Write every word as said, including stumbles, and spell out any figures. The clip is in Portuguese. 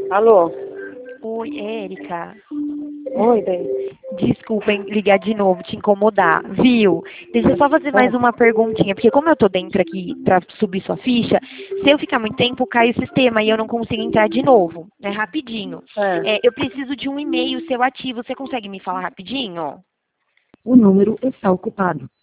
Alô? Oi, Érica. Oi, bem. Desculpem ligar de novo, te incomodar, viu? Deixa eu só fazer mais uma perguntinha, porque como eu tô dentro aqui pra subir sua ficha, se eu ficar muito tempo, cai o sistema e eu não consigo entrar de novo. É rapidinho. É. É, eu preciso de um e-mail seu ativo. Você consegue me falar rapidinho? O número está ocupado.